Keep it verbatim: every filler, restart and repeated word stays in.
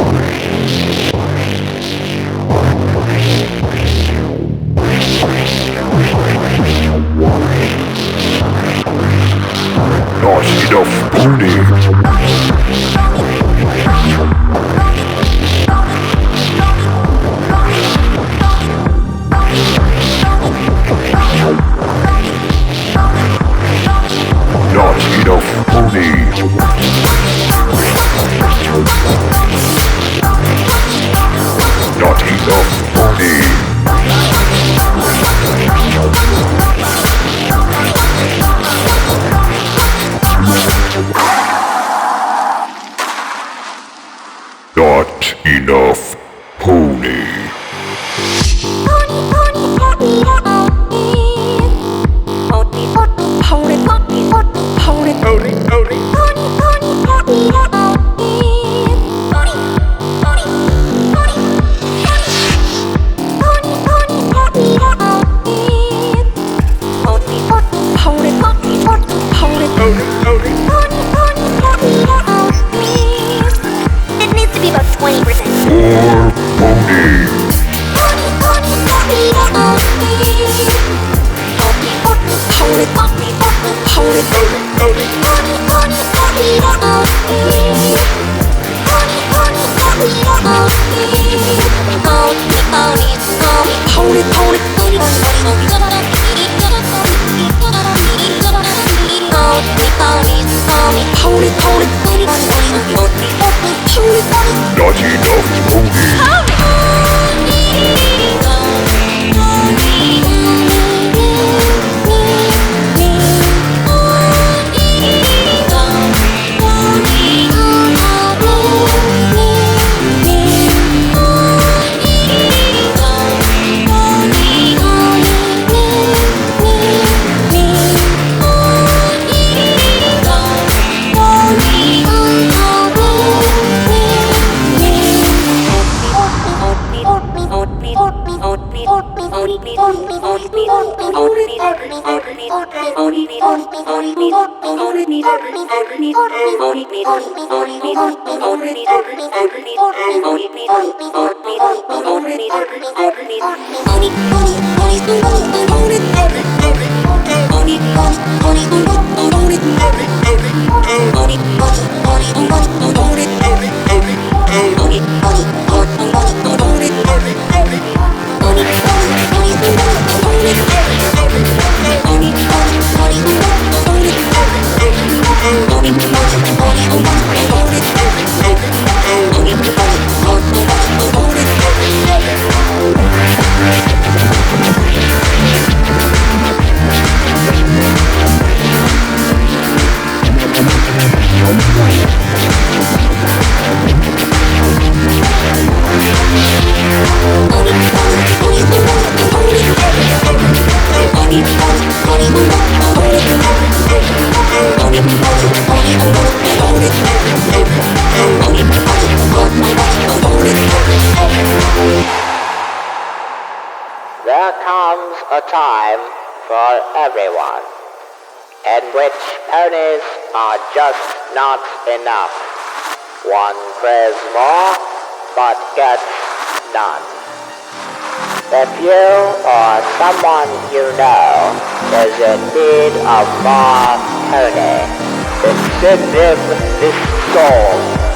Not enough pony. Not enough pony. Not enough pony. Not enough pony. It needs to be about twenty percent. More pony. Not enough pony. There comes a time for everyone in which ponies are just not enough. One craves more, but gets none. If you or someone you know is in need of more pony, then send them this song.